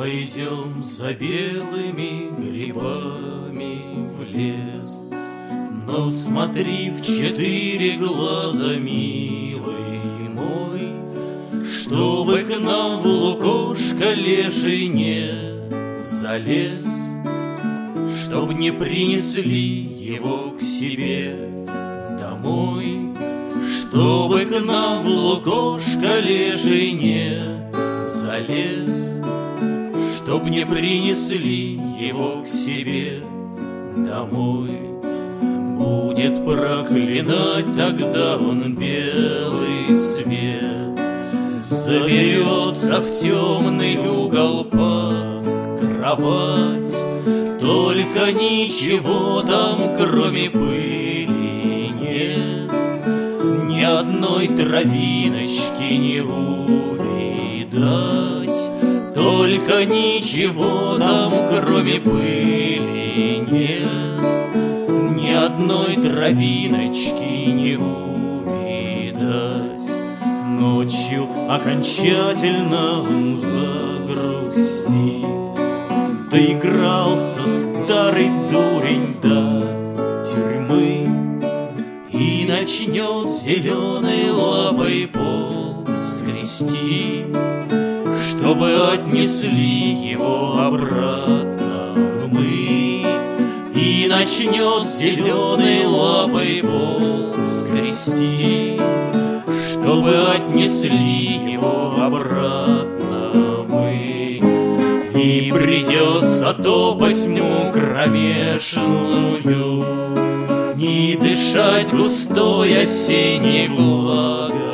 Пойдем за белыми грибами в лес, но смотри в 4 глаза, милый мой, чтобы к нам в лукошко леший не залез, чтоб не принесли его к себе домой, чтобы к нам в лукошко леший не залез, чтоб не принесли его к себе домой. Будет проклинать тогда он белый свет, заберется в темный угол под кровать, только ничего там, кроме пыли, нет, ни одной травиночки не увидать, только ничего там, кроме пыли, нет, ни одной травиночки не увидать. Ночью окончательно он загрустит, доигрался старый дурень до тюрьмы и начнет зеленой лапой пол скрести, чтобы отнесли его обратно мы. И начнет зеленой лапой пол скрести, чтобы отнесли его обратно мы. И придется топать тьму кромешную, не дышать густой осенней влагой,